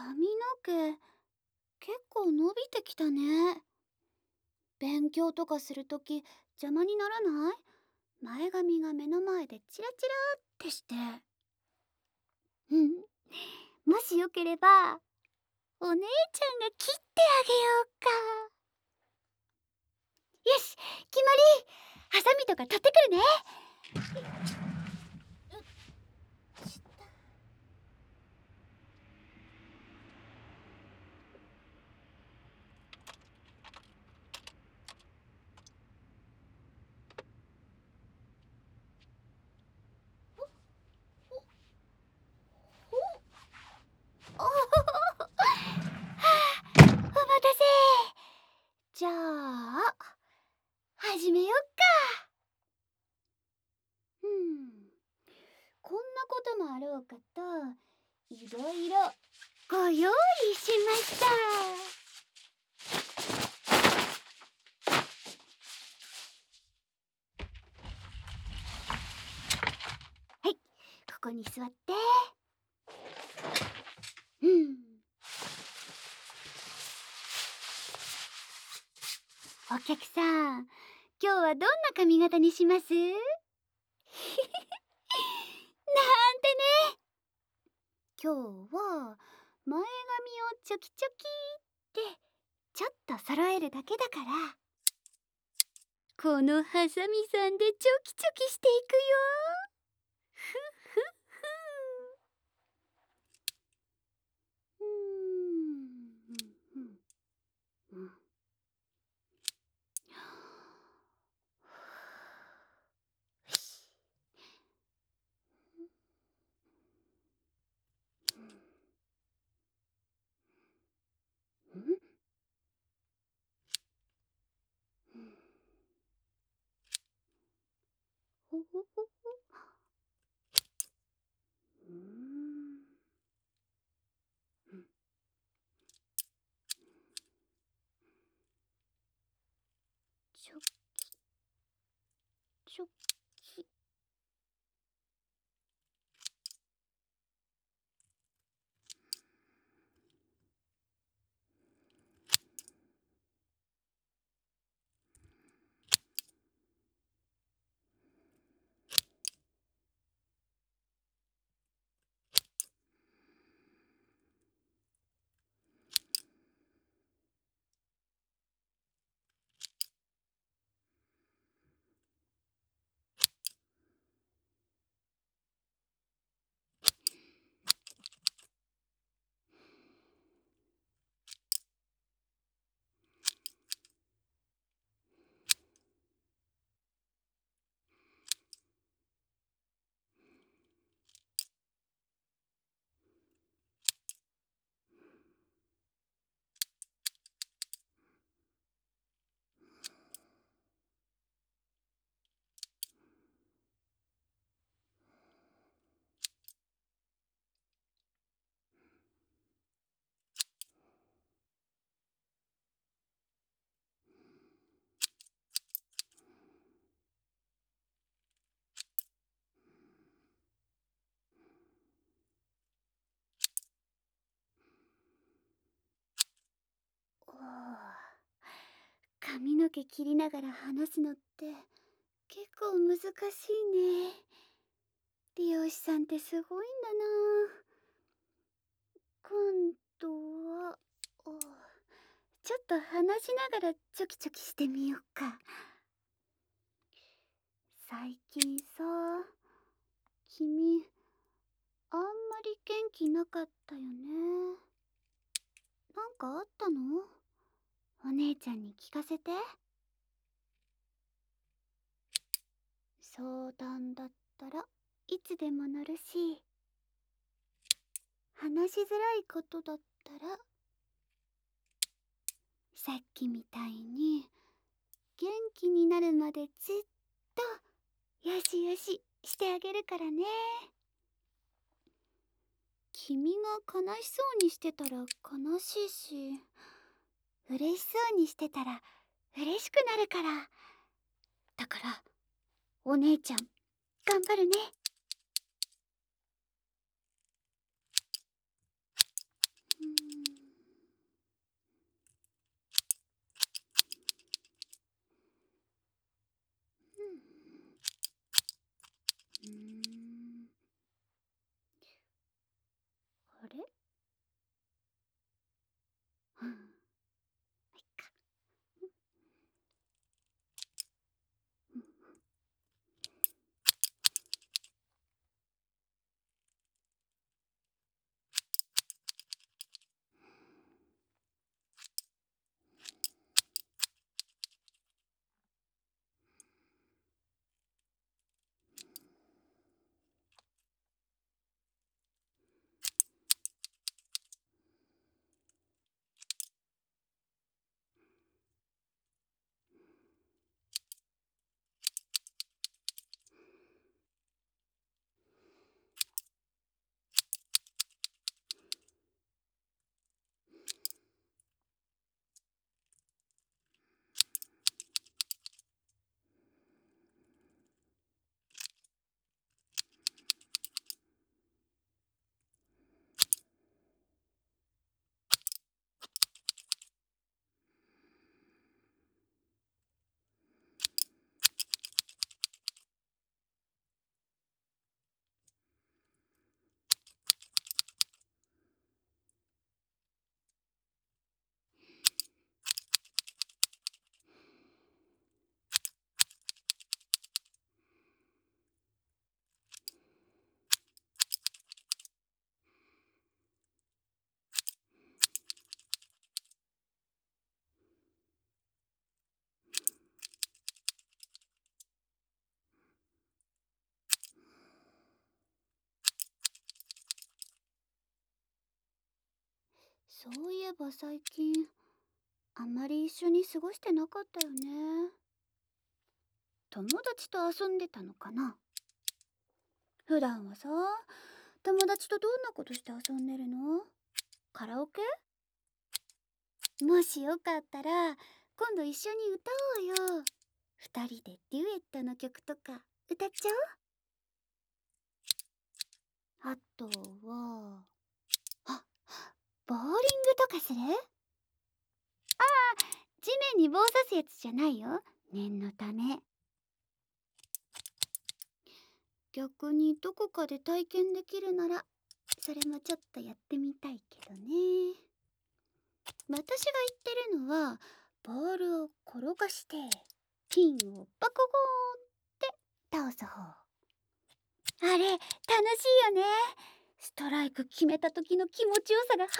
髪の毛結構伸びてきたね。勉強とかするとき邪魔にならない？前髪が目の前でチラチラってして。うん。もしよければお姉ちゃんが切ってあげようか。よし、決まり。ハサミとか取ってくるね。お待たせ。じゃあ始めよっか。こんなこともあろうかといろいろご用意しました。はい、ここに座って。お客さん、今日はどんな髪型にします？なんてね。今日は前髪をチョキチョキってちょっと揃えるだけだから、このハサミさんでチョキチョキしていくよ。ふふふ。ほほほほ。チョキチョキ。髪の毛切りながら話すのって結構難しいね。理容師さんってすごいんだな。今度はちょっと話しながらチョキチョキしてみようか。最近さ、君あんまり元気なかったよね。なんかあったの？お姉ちゃんに聞かせて。相談だったらいつでも乗るし、話しづらいことだったらさっきみたいに元気になるまでずっとよしよししてあげるからね。君が悲しそうにしてたら悲しいし、嬉しそうにしてたら嬉しくなるから。だからお姉ちゃん頑張るね。 そういえば最近あんまり一緒に過ごしてなかったよね。友達と遊んでたのかな。普段はさ、友達とどんなことして遊んでるの？カラオケ？もしよかったら今度一緒に歌おうよ。二人でデュエットの曲とか歌っちゃおう。あとはあ、ボーリングとかする？地面に棒刺すやつじゃないよ。念のため。逆にどこかで体験できるならそれもちょっとやってみたいけどね。私が言ってるのはボールを転がしてピンをバコゴーンって倒す方。あれ楽しいよね。ストライク決めた時の気持ちよさが半端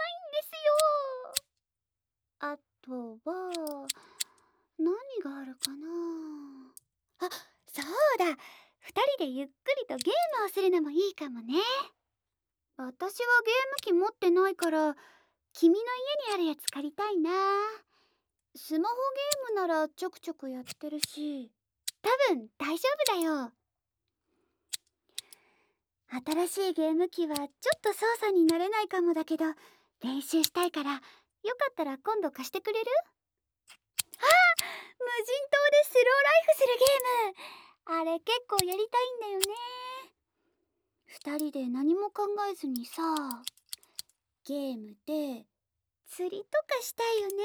ないんですよ。あとは何があるかな。あ、そうだ、2人でゆっくりとゲームをするのもいいかもね。私はゲーム機持ってないから君の家にあるやつ借りたいな。スマホゲームならちょくちょくやってるし多分大丈夫だよ。新しいゲーム機はちょっと操作になれないかもだけど練習したいから、よかったら今度貸してくれる？無人島でスローライフするゲーム、あれ結構やりたいんだよね。二人で何も考えずにさ、ゲームで釣りとかしたいよね。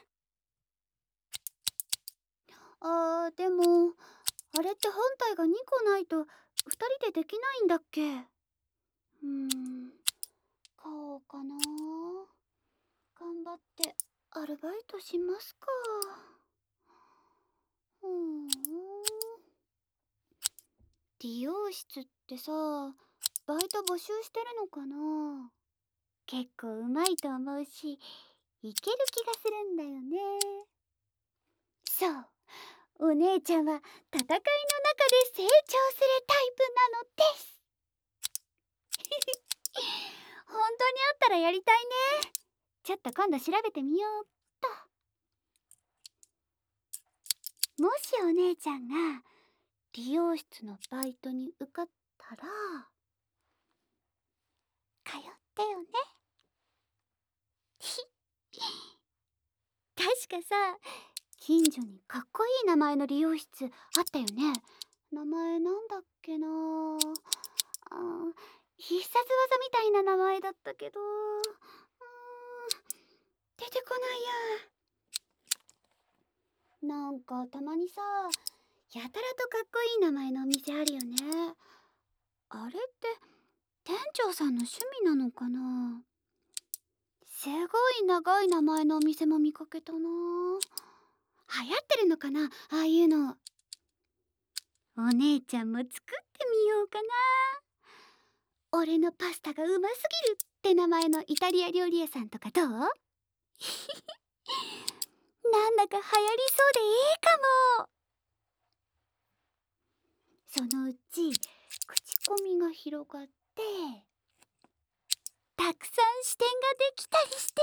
でもあれって本体が2個ないと2人でできないんだっけ？買おうかな。頑張ってアルバイトしますか。理容室ってさ、バイト募集してるのかな？結構うまいと思うし、いける気がするんだよね。そう、お姉ちゃんは戦いの中で成長するタイプなのです。本当にあったらやりたいね。ちょっと今度調べてみようっと。もしお姉ちゃんが理容室のバイトに受かったら通ってよね。確かさ、近所にかっこいい名前の理容室あったよね。名前なんだっけな必殺技みたいな名前だったけど、出てこないや。なんかたまにさ、やたらとかっこいい名前のお店あるよね。あれって店長さんの趣味なのかな。すごい長い名前のお店も見かけたな。流行ってるのかな、ああいうの。お姉ちゃんも作ってみようかな。俺のパスタがうますぎるって名前のイタリア料理屋さんとかどう？なんだか流行りそうでいいかも。そのうち口コミが広がってたくさん支店ができたりして、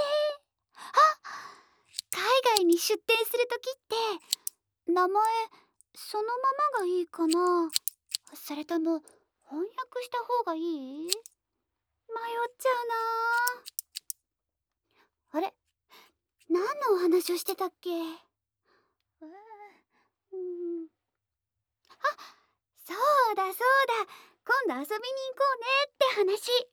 海外に出店するときって名前そのままがいいかな、それとも翻訳した方がいい？迷っちゃうな。あれ、何のお話をしてたっけ？そうだそうだ、今度遊びに行こうねって話。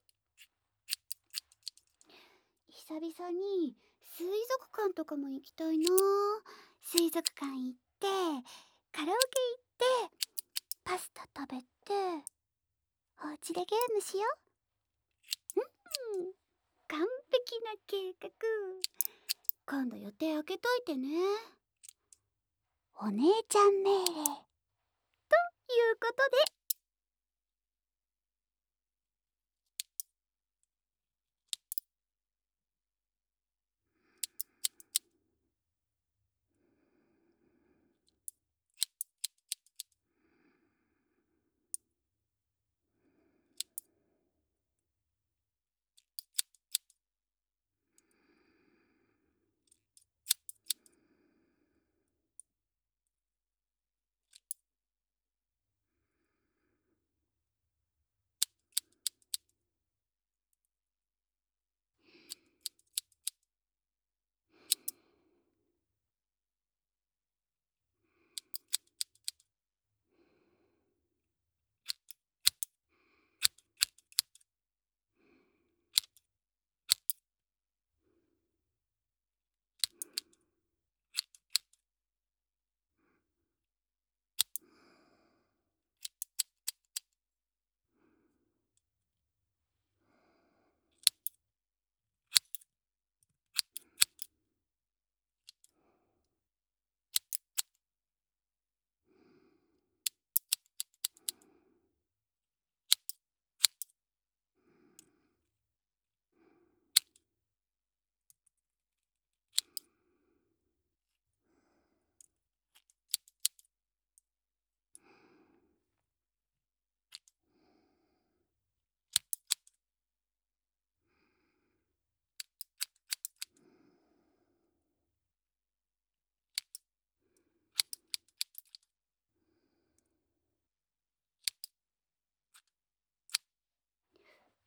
久々に水族館とかも行きたいな。水族館行ってカラオケ行ってパスタ食べてお家でゲームしよう。完璧な計画。今度予定開けといてね。お姉ちゃん命令ということで。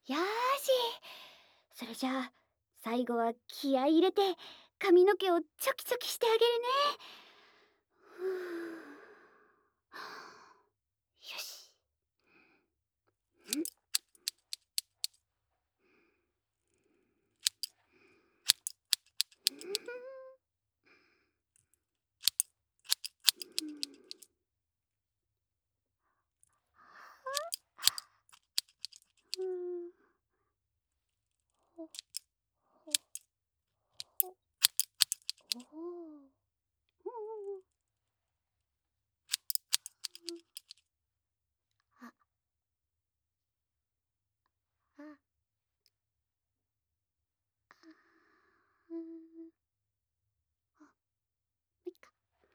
よーし。それじゃあ最後は気合い入れて髪の毛をチョキチョキしてあげるね。ふう。よし。ほほほおお。ああうん。あ、いっか。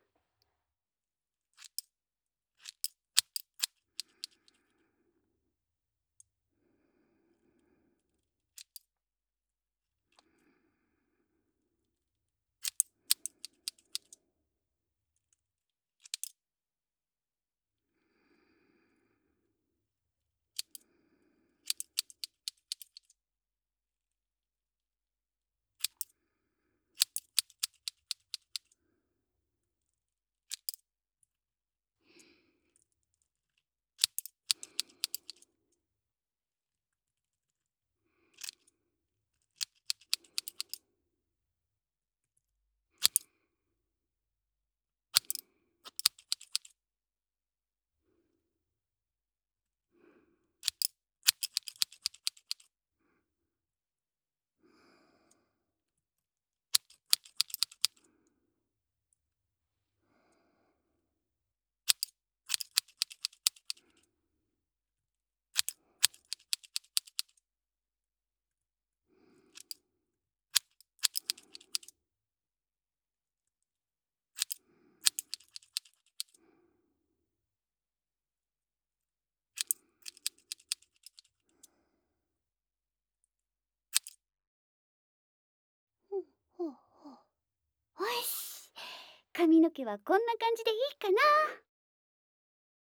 ほうほうほう。よし。髪の毛はこんな感じでいいかな。